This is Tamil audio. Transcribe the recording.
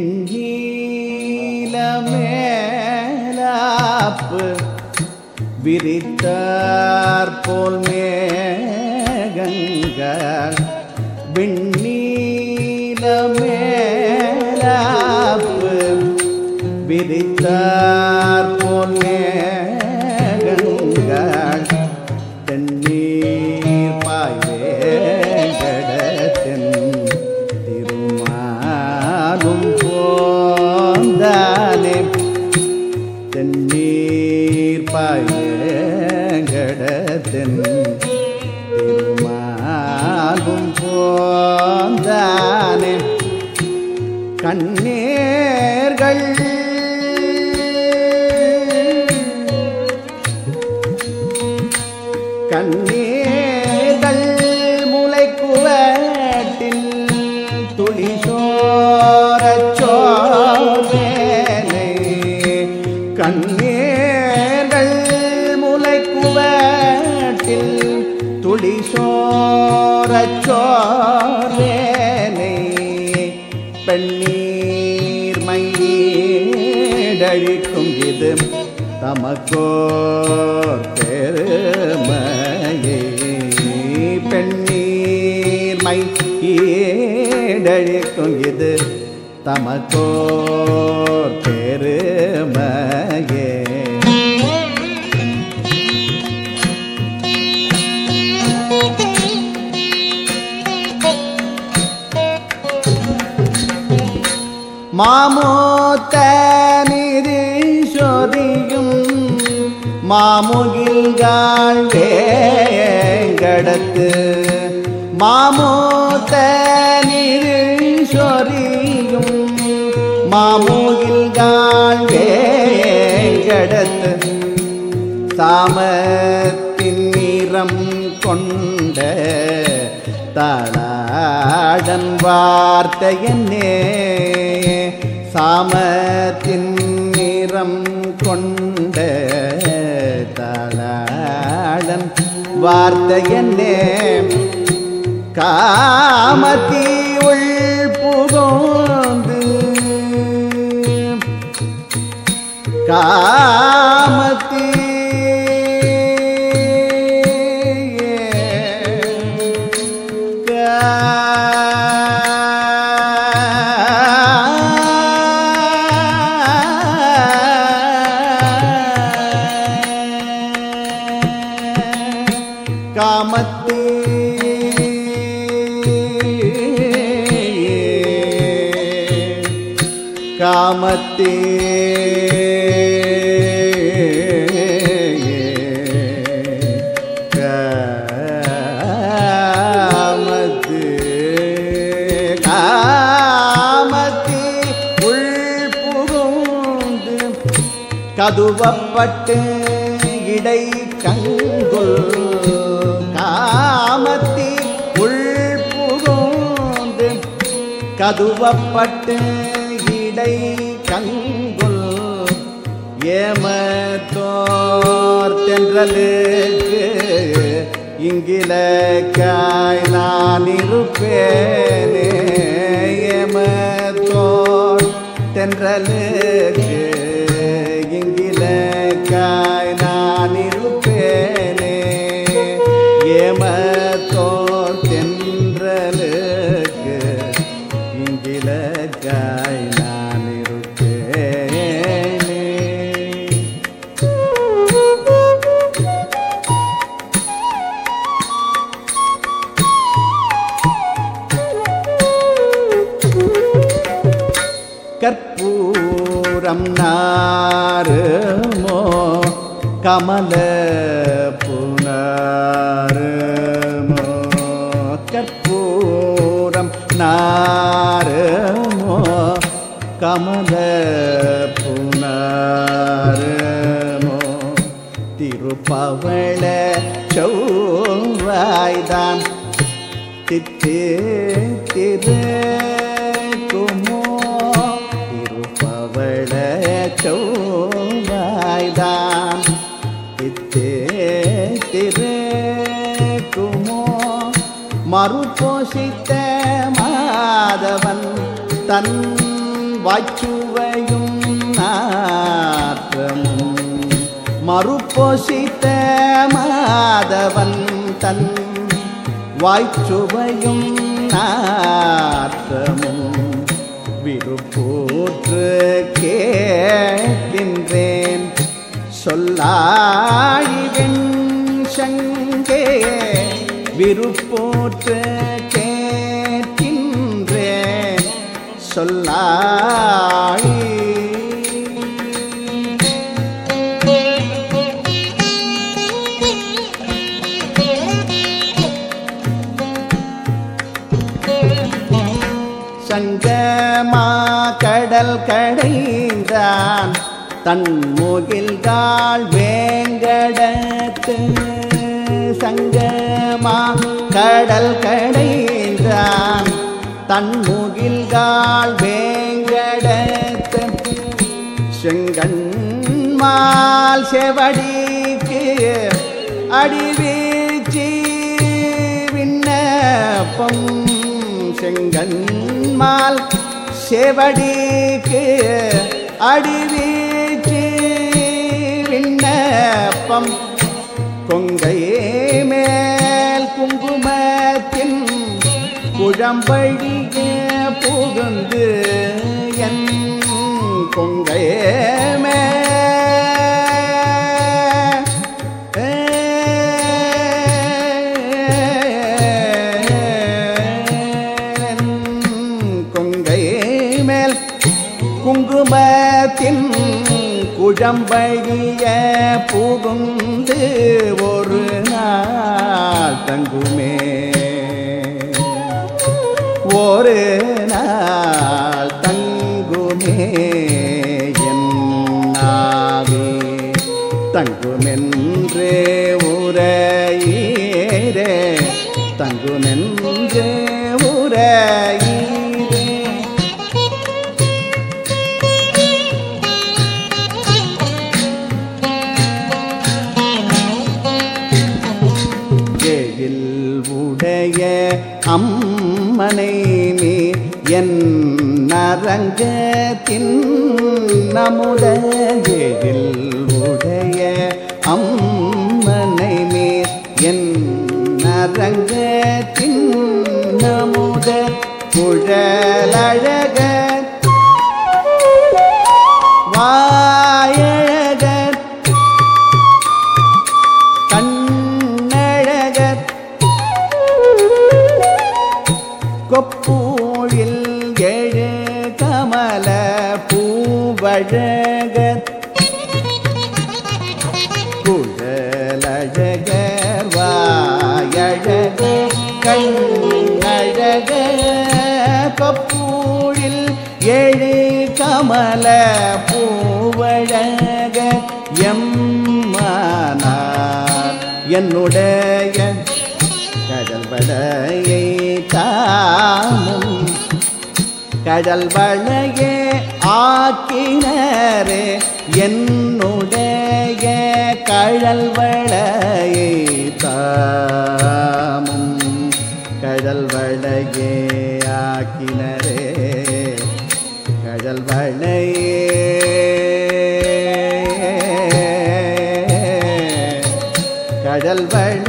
விண்ணீல மேலாப்பு விரித்தார் போல் மேகங்கள் விண்ணீல மேலாப்பு விரித்தார் போல் மேகங்கள் தென்னீர் பாய்வேங்கடத்தின் திருமாலும் போந்தானே தென்னீர் பாய்வேங்கடத்தின் திருமாலும் போந்தானே கண்ணீர்கள் கண்ணீர்கள் முளைக்குவட்டில் துளி சோரச் சோர்வேனை கண்ணீர்கள் முளைக்குவட்டில் துளி சோரச் சோர்வேனை பெண்ணீர் மையீடழிக்கும் இது தமக்கோர் பெருமையே பெண்ணீர் மையீடழிக்கும் இது தமக்கோர் பெருமையே மாமூத்த நிதி சொதியும் மாமுகில்காள் வேங்கடத்து மாமூத்த நிதி சொரியும் மாமுகில்காள் வேங்கடத்து சாமத்தின் நிறம் கொண்ட தளாடன் வார்த்தையன்னே சாமத்தின் நிறம் கொண்ட தளாடன் வார்த்தையன்னே காமத்தி உள் புகுந்து காமத்தி காமத்தி காமத்தி காமத்தி உள் புகுந்து கதுவப்பட்டு இடை கங்குல் காமத்தி உள் புகுந்து கதுவப்பட்டு இடை கங்குல் ஏமத்தோர் தென்றலுக்கு இங்கிலக்காய் நான் இருப்பேனே ஏமத்தோர் தென்றலுக்கு இங்கிலக்காய் நான் இருப்பேனே ஏமத்தோர் தென்றலுக்கு இங்கிலக்காய் நான் இருப்பேனே கற்பூரம் நாருமோ கமல புனருமோ கற்பூரம் நாருமோ கமல புனருமோ திருப்பவள செவ்வாய்தான் தித்தே திருக்குமோ திருப்பவள செவ்வாய்தான் தித்தே திருக்குமோ மறுபோஷித்த மாதவன் தன் வாய்ச்சுவையும் நாற்றமும் மறுப்பொசித்த மாதவன் தன் வாய்ச்சுவையும் நாற்றமும் விருப்பூற்று கேட்கின்றேன் சொல்லாழிவெண் சங்கே விருப்பூற்று கேட்கின்றேன் சொல்லாழி சங்கமா கடல் கடைந்தான் தன் முகில்கால் வேங்கடத்து சங்கமா கடல் கடைந்தான் தன் முகில்கால் வேங்கடத்து செங்கண்மால் செவடிக்கு அடிவீச்சி விண்ணப்பம் செங்கண்மால் செவடிக்கு அடிவீச்சு விண்ணப்பம் கொங்கை மேல் குங்குமத்தின் குழம்படிய புகுந்து என் கொங்கை குங்குமத்தின் குழம்பழிய புகுந்து ஒரு நாள் தங்குமே ஒரு நாள் தங்குமே என்னாவே தங்குமென்றே உரையீரே தங்குமென்றே உரையீரே உடைய அம்மனை நீர் என் நரங்கத்தின் நமுதேயில் உடைய அம்மனை நீர் என் நரங்கத்தின் நமுத குழலழக வாயழக கொப்பூழில் எழு கமல பூவழக குழலழக வாயழக கண்ணழக கொப்பூழில் எழு கமல பூவழக எம்மானார் என்னுடைய கடல் வளையை தாமும் கடல் வளையே ஆக்கினரே என்னுடைய கடல் வளையை தாமும் கடல் வளையே ஆக்கினரே கடல் வளையே கடல் வளையே